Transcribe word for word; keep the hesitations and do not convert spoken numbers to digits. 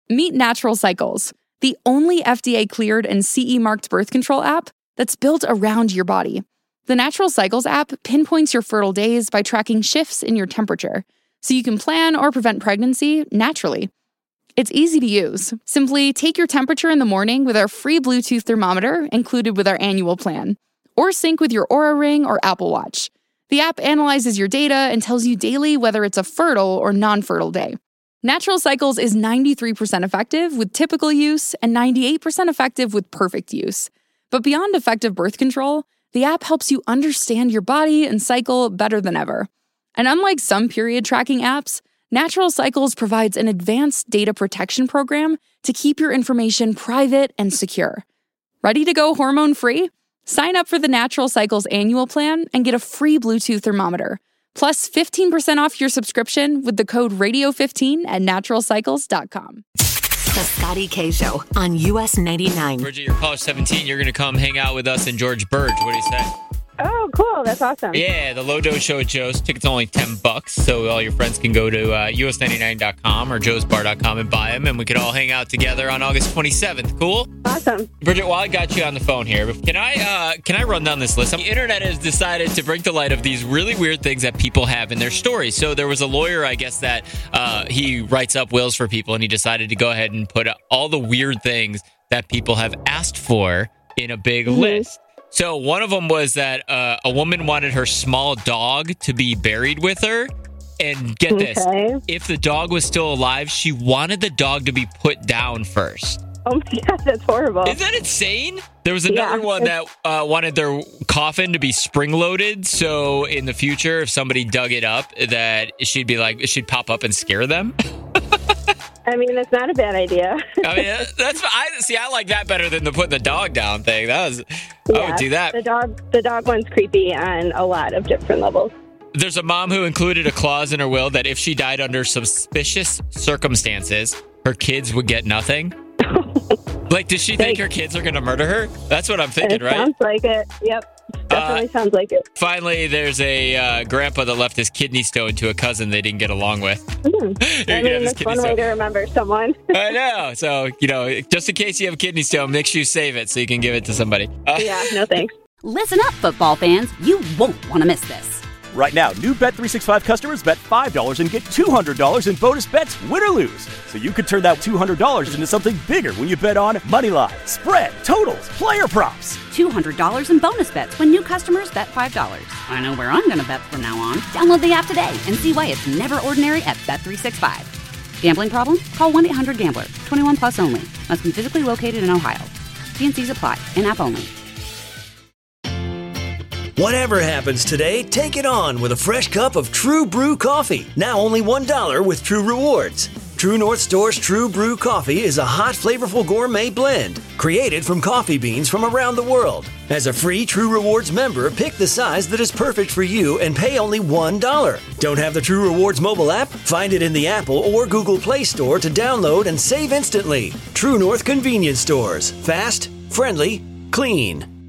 Meet Natural Cycles, the only F D A-cleared and C E-marked birth control app that's built around your body. The Natural Cycles app pinpoints your fertile days by tracking shifts in your temperature, so you can plan or prevent pregnancy naturally. It's easy to use. Simply take your temperature in the morning with our free Bluetooth thermometer included with our annual plan, or sync with your Oura Ring or Apple Watch. The app analyzes your data and tells you daily whether it's a fertile or non-fertile day. Natural Cycles is ninety-three percent effective with typical use and ninety-eight percent effective with perfect use. But beyond effective birth control, the app helps you understand your body and cycle better than ever. And unlike some period tracking apps, Natural Cycles provides an advanced data protection program to keep your information private and secure. Ready to go hormone-free? Sign up for the Natural Cycles annual plan and get a free Bluetooth thermometer, plus fifteen percent off your subscription with the code radio fifteen at natural cycles dot com. The Scotty K Show on U S ninety-nine. Bridget, you're college seventeen. You're going to come hang out with us and George Burge. What do you say? Oh, cool. That's awesome. Yeah, the Low Dose Show at Joe's. Tickets are only ten bucks, so all your friends can go to uh, U S ninety-nine dot com or joes bar dot com and buy them, and we can all hang out together on August twenty-seventh. Cool? Awesome. Bridget, while I got you on the phone here, can I uh, can I run down this list? The internet has decided to bring to light of these really weird things that people have in their stories. So there was a lawyer, I guess, that uh, he writes up wills for people, and he decided to go ahead and put all the weird things that people have asked for in a big mm-hmm. list. So one of them was that uh, a woman wanted her small dog to be buried with her. And get okay. this, if the dog was still alive, she wanted the dog to be put down first. Oh my God, that's horrible. Isn't that insane? There was another yeah. one that uh, wanted their coffin to be spring-loaded. So in the future, if somebody dug it up, that she'd be like, she'd pop up and scare them. I mean, it's not a bad idea. I mean, that's I see. I like that better than the putting the dog down thing. That was, yeah, I would do that. The dog, the dog one's creepy on a lot of different levels. There's a mom who included a clause in her will that if she died under suspicious circumstances, her kids would get nothing. Like, does she think her kids are going to murder her? That's what I'm thinking, it right? Sounds like it. Yep. Definitely uh, sounds like it. Finally, there's a uh, grandpa that left his kidney stone to a cousin they didn't get along with. Mm. I mean, that's one stone. way to remember someone. I know. So, you know, just in case you have a kidney stone, make sure you save it so you can give it to somebody. Uh, yeah, no thanks. Listen up, football fans. You won't want to miss this. Right now, new Bet three sixty-five customers bet five dollars and get two hundred dollars in bonus bets, win or lose. So you could turn that two hundred dollars into something bigger when you bet on money line, spread, totals, player props. two hundred dollars in bonus bets when new customers bet five dollars. I know where I'm going to bet from now on. Download the app today and see why it's never ordinary at Bet three sixty-five. Gambling problem? Call one eight hundred gambler. twenty-one plus only. Must be physically located in Ohio. T and C's apply. In-app only. Whatever happens today, take it on with a fresh cup of True Brew coffee. Now only one dollar with True Rewards. True North Store's True Brew coffee is a hot, flavorful gourmet blend created from coffee beans from around the world. As a free True Rewards member, pick the size that is perfect for you and pay only one dollar. Don't have the True Rewards mobile app? Find it in the Apple or Google Play Store to download and save instantly. True North Convenience Stores. Fast, friendly, clean.